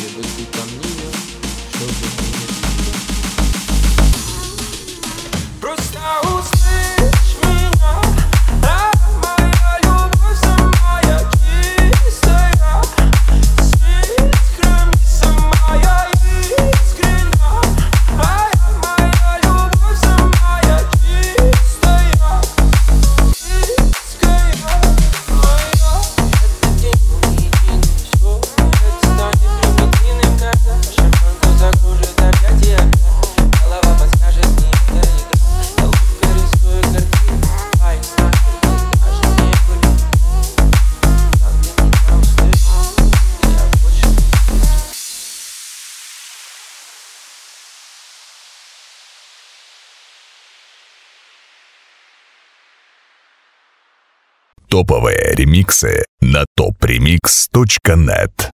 Если ко мне, чтобы не просто услышь меня, моя любовь самая чистая, с искрами самая искренняя. Моя любовь самая чистая, искренняя моя. Этот день уединен, все это станет рутиной, когда шампанку закружит опять и опять. Голова подскажет, не это игра. Я ловко рисую картины, а их снайпер даже не будет. Там, где меня услышишь, я больше не слышу. Топовые ремиксы на topremix.net.